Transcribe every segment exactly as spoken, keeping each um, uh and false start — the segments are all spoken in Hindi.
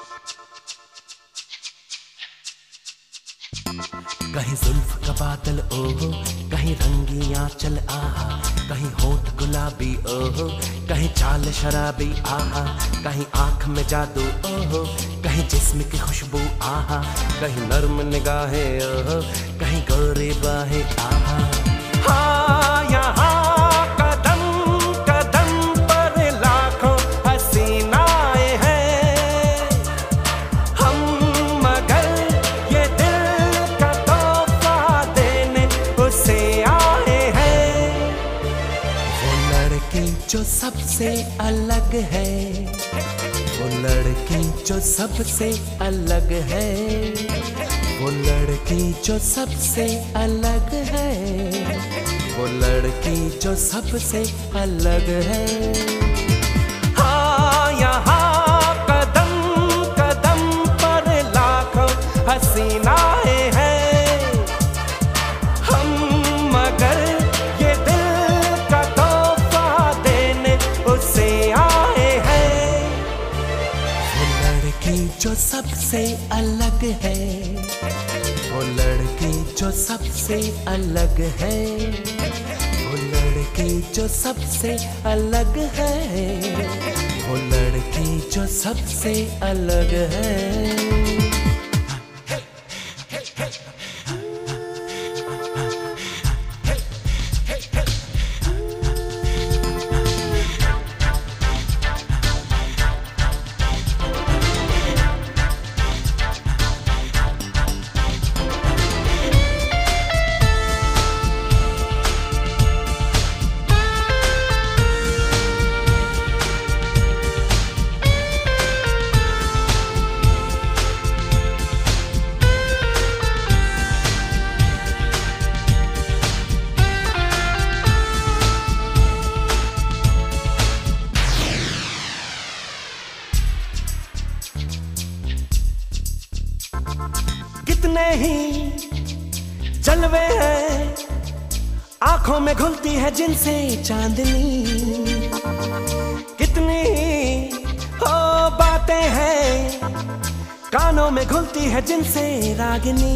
कहीं जुल्फ का बादल ओहो, कहीं रंगी आंचल आहा, कहीं होठ गुलाबी ओहो, कहीं चाल शराबी आहा, कहीं आंख में जादू ओहो, कहीं जिस्म की खुशबू आहा, कहीं नर्म निगाहें ओहो, कहीं गोरी बाहें आहा। हाँ यहाँ कदम कदम पर लाखों हसीनाएं हैं हम, मगर ये दिल का तोहफा देने उसे आए हैं। वो लड़की जो सबसे अलग है, वो लड़की जो सबसे अलग है, वो लड़की जो सबसे अलग है, वो लड़की जो सबसे अलग है। हाँ यहाँ कदम कदम पर लाखों हसीनाएं हैं हम, मगर ये दिल का तोहफा देने उसे आए हैं। वो लड़की जो सबसे अलग है, वो लड़की जो सबसे अलग है, वो लड़की जो सबसे अलग है, वो लड़की जो सबसे अलग है। कितने ही जलवे हैं आंखों में घुलती है जिनसे चांदनी, कितनी ही हो बातें हैं कानों में घुलती है जिनसे रागिनी।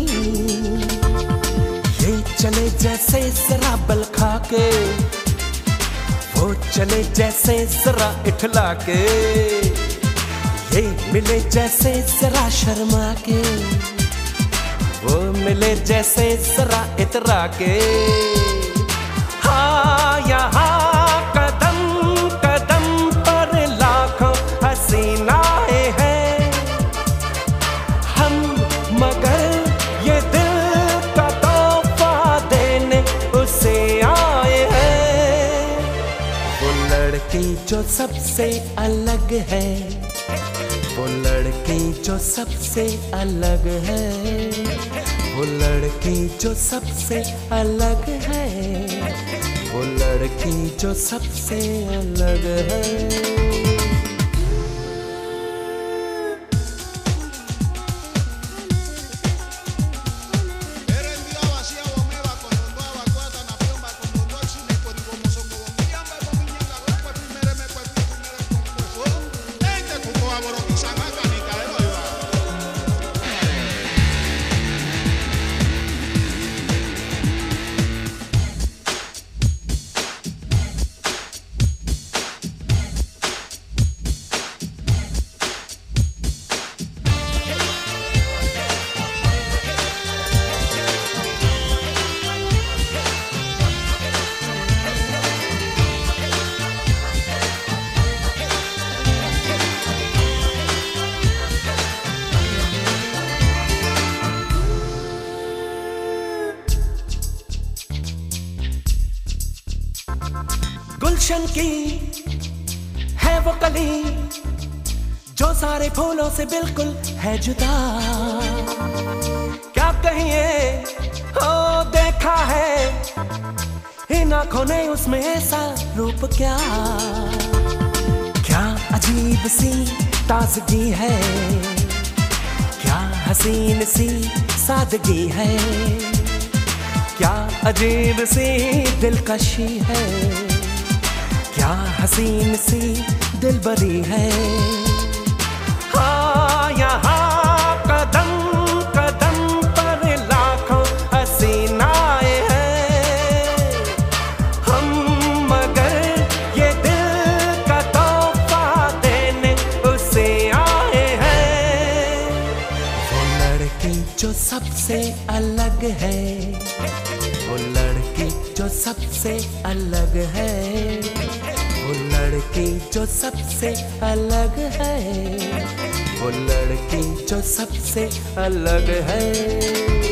ये चले जैसे जरा बल खा के, वो चले जैसे जरा इठला के, ये मिले जैसे जरा शर्मा के, वो मिले जैसे जरा इतरा के। हाँ यहाँ कदम कदम पर लाखों हसीनाएं हैं हम, मगर ये दिल का तोहफा देने उसे आए हैं। वो लड़की जो सबसे अलग है, वो लड़की जो सबसे अलग है, वो लड़की जो सबसे अलग है, वो लड़की जो सबसे अलग है। गुलशन की है वो कली जो सारे फूलों से बिल्कुल है जुदा, क्या कहिए हो देखा है इन आंखों ने उसमें ऐसा रूप, क्या क्या अजीब सी ताजगी है, क्या हसीन सी सादगी है, क्या अजीब सी दिलकशी है, क्या हसीन सी दिलबरी है। हाँ सबसे अलग है, वो लड़की जो सबसे अलग है, वो लड़की जो सबसे अलग है, वो लड़की जो सबसे अलग है।